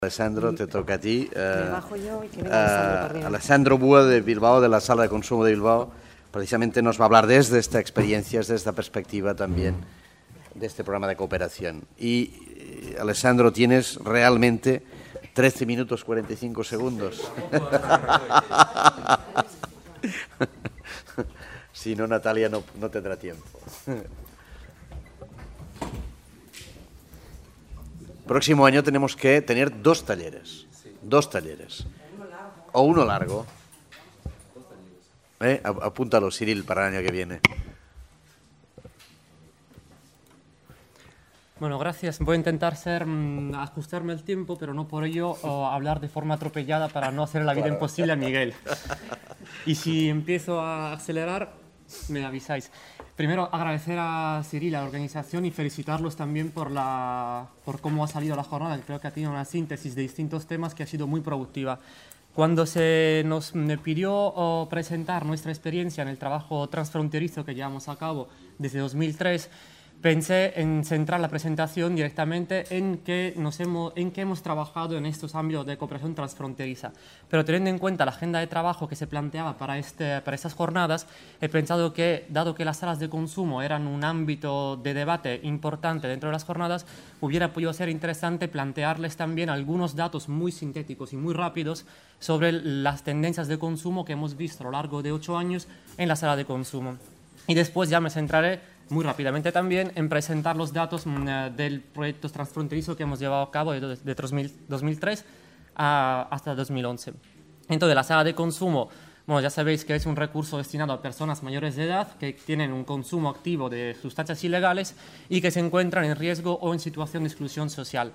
Alessandro, te toca a ti. Me bajo yo y que venga Alessandro para arriba. Alessandro Búa de Bilbao, de la Sala de Consumo de Bilbao, precisamente nos va a hablar desde esta experiencia, desde esta perspectiva también de este programa de cooperación. Y, Alessandro, tienes realmente 13 minutos 45 segundos. Si no, Natalia no tendrá tiempo. Próximo año tenemos que tener dos talleres. O uno largo. Apúntalo, Cyril, para el año que viene. Bueno, gracias. Voy a intentar ajustarme el tiempo, pero no por ello hablar de forma atropellada para no hacer la vida imposible a Miguel. Y si empiezo a acelerar, me avisáis. Primero, agradecer a Cyril, a la organización, y felicitarlos también por cómo ha salido la jornada. Creo que ha tenido una síntesis de distintos temas que ha sido muy productiva. Cuando se nos pidió presentar nuestra experiencia en el trabajo transfronterizo que llevamos a cabo desde 2003, pensé en centrar la presentación directamente en qué hemos trabajado en estos ámbitos de cooperación transfronteriza. Pero teniendo en cuenta la agenda de trabajo que se planteaba para estas jornadas, he pensado que, dado que las salas de consumo eran un ámbito de debate importante dentro de las jornadas, hubiera podido ser interesante plantearles también algunos datos muy sintéticos y muy rápidos sobre las tendencias de consumo que hemos visto a lo largo de 8 años en la sala de consumo. Y después ya me centraré muy rápidamente también en presentar los datos del proyecto transfronterizo que hemos llevado a cabo de 2003 hasta 2011. Entonces, la sala de consumo, bueno, ya sabéis que es un recurso destinado a personas mayores de edad que tienen un consumo activo de sustancias ilegales y que se encuentran en riesgo o en situación de exclusión social.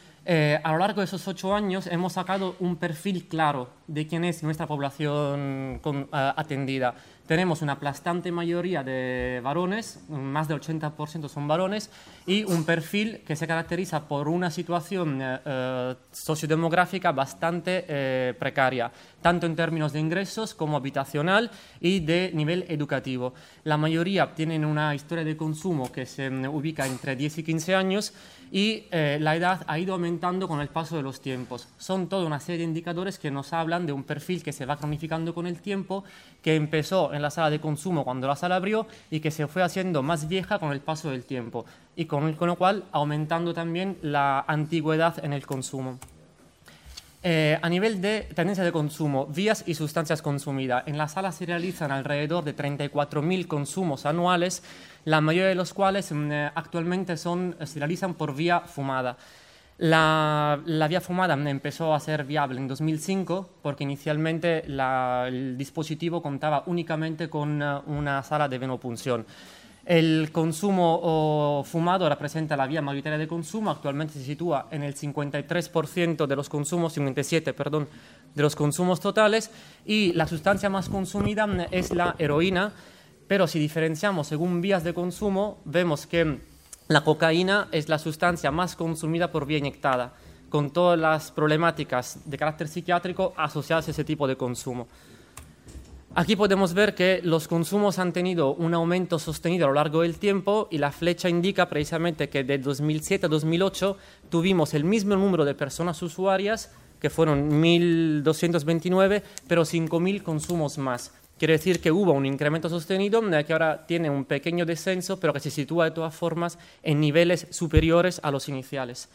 A lo largo de esos 8 años hemos sacado un perfil claro de quién es nuestra población atendida. Tenemos una aplastante mayoría de varones, más del 80% son varones, y un perfil que se caracteriza por una situación sociodemográfica bastante precaria, tanto en términos de ingresos como habitacional y de nivel educativo. La mayoría tienen una historia de consumo que se ubica entre 10 y 15 años y la edad ha ido aumentando con el paso de los tiempos. Son toda una serie de indicadores que nos hablan de un perfil que se va cronificando con el tiempo, que empezó en la sala de consumo cuando la sala abrió y que se fue haciendo más vieja con el paso del tiempo y con lo cual aumentando también la antigüedad en el consumo. A nivel de tendencia de consumo, vías y sustancias consumidas. En la sala se realizan alrededor de 34.000 consumos anuales, la mayoría de los cuales actualmente se realizan por vía fumada. La vía fumada empezó a ser viable en 2005 porque inicialmente el dispositivo contaba únicamente con una sala de venopunción. El consumo fumado representa la vía mayoritaria de consumo, actualmente se sitúa en el 53% de los consumos, 57%, perdón, de los consumos totales, y la sustancia más consumida es la heroína, pero si diferenciamos según vías de consumo, vemos que la cocaína es la sustancia más consumida por vía inyectada, con todas las problemáticas de carácter psiquiátrico asociadas a ese tipo de consumo. Aquí podemos ver que los consumos han tenido un aumento sostenido a lo largo del tiempo y la flecha indica precisamente que de 2007 a 2008 tuvimos el mismo número de personas usuarias, que fueron 1.229, pero 5.000 consumos más. Quiere decir que hubo un incremento sostenido que ahora tiene un pequeño descenso, pero que se sitúa de todas formas en niveles superiores a los iniciales.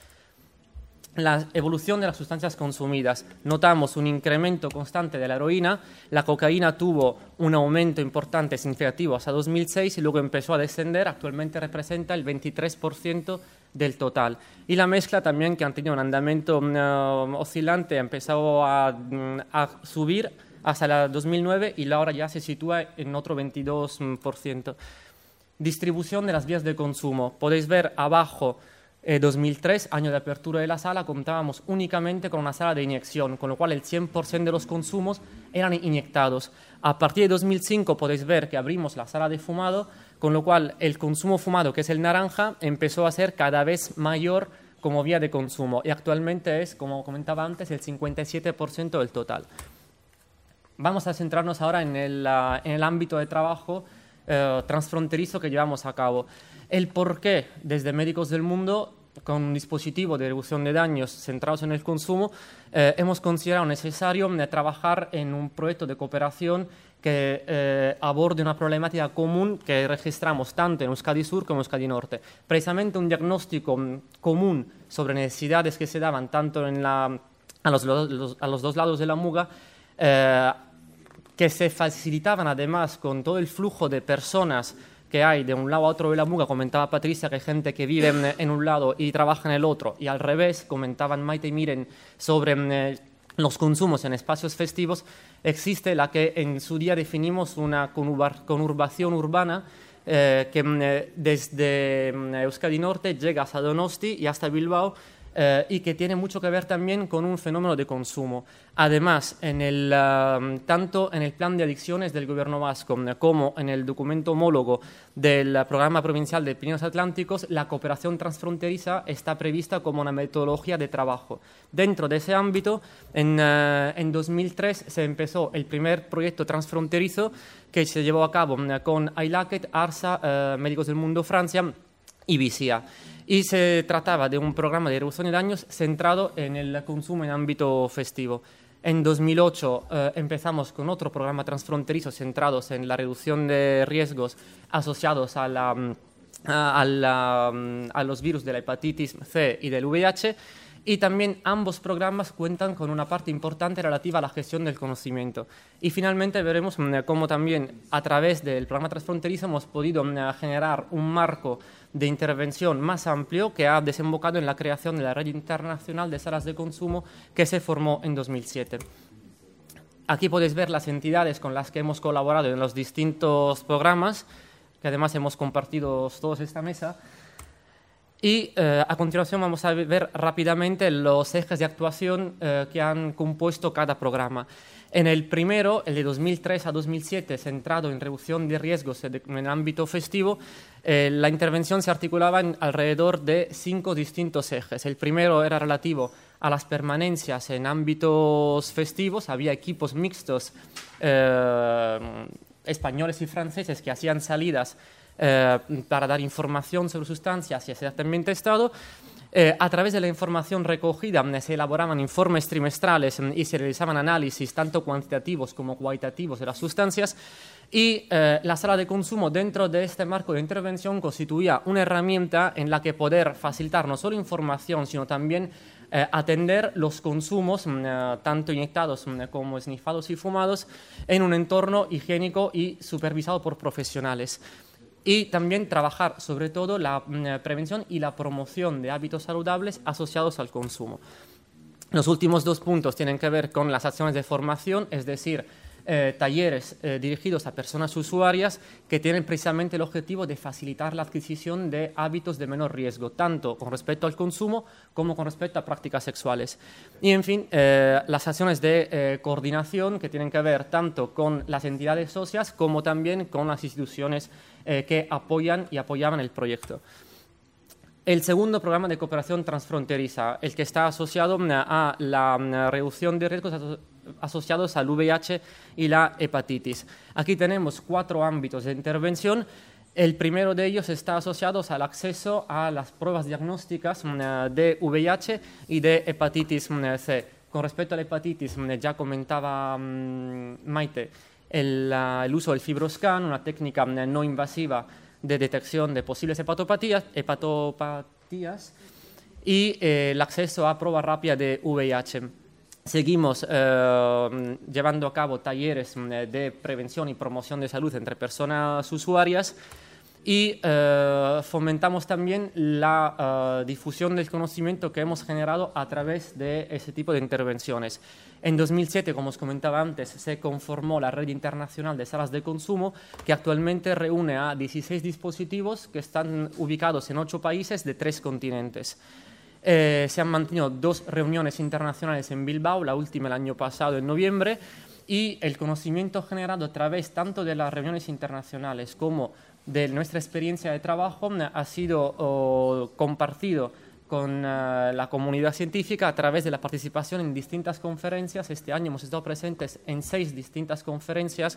La evolución de las sustancias consumidas. Notamos un incremento constante de la heroína, la cocaína tuvo un aumento importante, significativo, hasta 2006 y luego empezó a descender, actualmente representa el 23% del total. Y la mezcla también, que han tenido un andamiento oscilante, ha empezado a subir hasta el 2009 y ahora ya se sitúa en otro 22%. Distribución de las vías de consumo. Podéis ver abajo 2003, año de apertura de la sala, contábamos únicamente con una sala de inyección, con lo cual el 100% de los consumos eran inyectados. A partir de 2005 podéis ver que abrimos la sala de fumado, con lo cual el consumo fumado, que es el naranja, empezó a ser cada vez mayor como vía de consumo y actualmente es, como comentaba antes, el 57% del total. Vamos a centrarnos ahora en el ámbito de trabajo transfronterizo que llevamos a cabo. El por qué, desde Médicos del Mundo, con un dispositivo de reducción de daños centrados en el consumo, hemos considerado necesario trabajar en un proyecto de cooperación que aborde una problemática común que registramos tanto en Euskadi Sur como en Euskadi Norte. Precisamente un diagnóstico común sobre necesidades que se daban tanto a los dos lados de la Muga, que se facilitaban además con todo el flujo de personas que hay de un lado a otro de la Muga. Comentaba Patricia que hay gente que vive en un lado y trabaja en el otro, y al revés, comentaban Maite y Miren sobre los consumos en espacios festivos. Existe la que en su día definimos una conurbación urbana que desde Euskadi Norte llega hasta Donosti y hasta Bilbao, y que tiene mucho que ver también con un fenómeno de consumo. Además, tanto en el plan de adicciones del Gobierno vasco como en el documento homólogo del Programa Provincial de Pirineos Atlánticos, la cooperación transfronteriza está prevista como una metodología de trabajo. Dentro de ese ámbito, en 2003 se empezó el primer proyecto transfronterizo que se llevó a cabo con ILACET, ARSA, Médicos del Mundo Francia y VISIA. Y se trataba de un programa de reducción de daños centrado en el consumo en ámbito festivo. En 2008 empezamos con otro programa transfronterizo centrados en la reducción de riesgos asociados a los virus de la hepatitis C y del VIH. Y también ambos programas cuentan con una parte importante relativa a la gestión del conocimiento. Y finalmente veremos cómo también a través del programa transfronterizo hemos podido generar un marco de intervención más amplio que ha desembocado en la creación de la Red Internacional de Salas de Consumo, que se formó en 2007. Aquí podéis ver las entidades con las que hemos colaborado en los distintos programas, que además hemos compartido todos esta mesa. Y a continuación vamos a ver rápidamente los ejes de actuación que han compuesto cada programa. En el primero, el de 2003 a 2007, centrado en reducción de riesgos en el ámbito festivo, la intervención se articulaba alrededor de 5 distintos ejes. El primero era relativo a las permanencias en ámbitos festivos. Había equipos mixtos españoles y franceses que hacían salidas para dar información sobre sustancias y hacer también testado. A través de la información recogida se elaboraban informes trimestrales y se realizaban análisis tanto cuantitativos como cualitativos de las sustancias, y la sala de consumo dentro de este marco de intervención constituía una herramienta en la que poder facilitar no solo información sino también atender los consumos tanto inyectados como esnifados y fumados en un entorno higiénico y supervisado por profesionales. Y también trabajar sobre todo la prevención y la promoción de hábitos saludables asociados al consumo. Los últimos 2 puntos tienen que ver con las acciones de formación, es decir, talleres dirigidos a personas usuarias que tienen precisamente el objetivo de facilitar la adquisición de hábitos de menor riesgo, tanto con respecto al consumo como con respecto a prácticas sexuales. Y, en fin, las acciones de coordinación que tienen que ver tanto con las entidades socias como también con las instituciones que apoyan y apoyaban el proyecto. El segundo programa de cooperación transfronteriza, el que está asociado a la reducción de riesgos asociados al VIH y la hepatitis. Aquí tenemos 4 ámbitos de intervención. El primero de ellos está asociado al acceso a las pruebas diagnósticas de VIH y de hepatitis C. Con respecto a la hepatitis, ya comentaba Maite, el uso del FibroScan, una técnica no invasiva de detección de posibles hepatopatías y el acceso a prueba rápida de VIH. Seguimos llevando a cabo talleres de prevención y promoción de salud entre personas usuarias y fomentamos también la difusión del conocimiento que hemos generado a través de ese tipo de intervenciones. En 2007, como os comentaba antes, se conformó la Red Internacional de Salas de Consumo, que actualmente reúne a 16 dispositivos que están ubicados en 8 países de 3 continentes. Se han mantenido 2 reuniones internacionales en Bilbao, la última el año pasado, en noviembre, y el conocimiento generado a través tanto de las reuniones internacionales como de nuestra experiencia de trabajo ha sido compartido con la comunidad científica a través de la participación en distintas conferencias. Este año hemos estado presentes en 6 distintas conferencias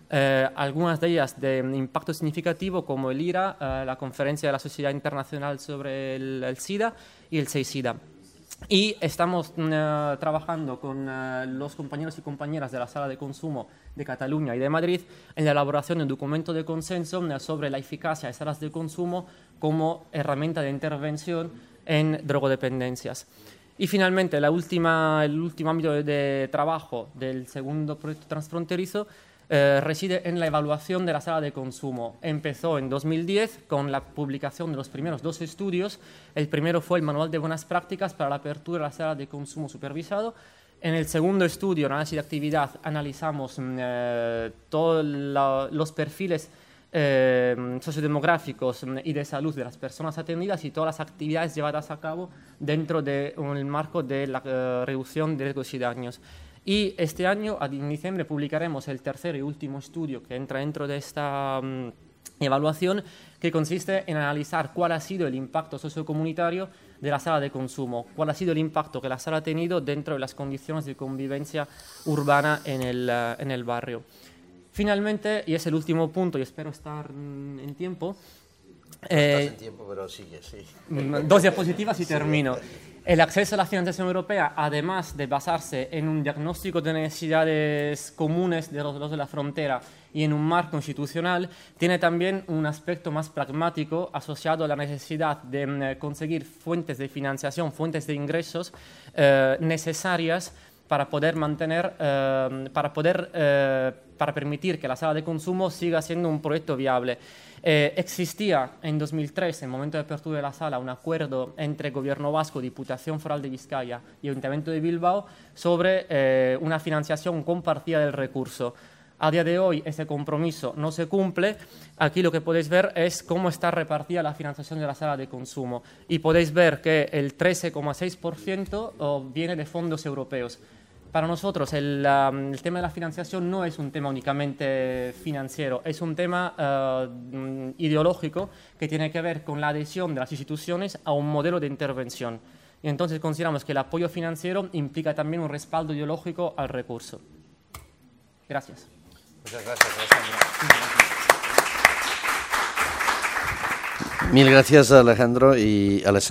algunas de ellas de impacto significativo, como el IRA, la Conferencia de la Sociedad Internacional sobre el SIDA y el SEISIDA. Y estamos trabajando con los compañeros y compañeras de la Sala de Consumo de Cataluña y de Madrid en la elaboración de un documento de consenso sobre la eficacia de salas de consumo como herramienta de intervención en drogodependencias. Y finalmente, el último ámbito de trabajo del segundo proyecto transfronterizo reside en la evaluación de la sala de consumo. Empezó en 2010 con la publicación de los primeros 2 estudios. El primero fue el Manual de Buenas Prácticas para la apertura de la sala de consumo supervisado. En el segundo estudio, análisis de actividad, analizamos todos los perfiles sociodemográficos y de salud de las personas atendidas y todas las actividades llevadas a cabo dentro del marco de la reducción de riesgos y daños. Y este año, en diciembre, publicaremos el tercer y último estudio que entra dentro de esta evaluación, que consiste en analizar cuál ha sido el impacto sociocomunitario de la sala de consumo, cuál ha sido el impacto que la sala ha tenido dentro de las condiciones de convivencia urbana en el barrio. Finalmente, y es el último punto, y espero estar en tiempo. Estás en tiempo, pero sigue, sí. 2 diapositivas y termino. El acceso a la financiación europea, además de basarse en un diagnóstico de necesidades comunes de los de la frontera y en un marco institucional, tiene también un aspecto más pragmático asociado a la necesidad de conseguir fuentes de financiación, fuentes de ingresos necesarias para poder mantener, para permitir que la sala de consumo siga siendo un proyecto viable. Existía en 2003, en el momento de apertura de la sala, un acuerdo entre Gobierno Vasco, Diputación Foral de Vizcaya y Ayuntamiento de Bilbao sobre una financiación compartida del recurso. A día de hoy ese compromiso no se cumple. Aquí lo que podéis ver es cómo está repartida la financiación de la sala de consumo y podéis ver que el 13,6% viene de fondos europeos. Para nosotros el tema de la financiación no es un tema únicamente financiero, es un tema ideológico que tiene que ver con la adhesión de las instituciones a un modelo de intervención. Y entonces consideramos que el apoyo financiero implica también un respaldo ideológico al recurso. Gracias. Muchas gracias, Alejandro. Mil gracias, Alejandro y Alessandro.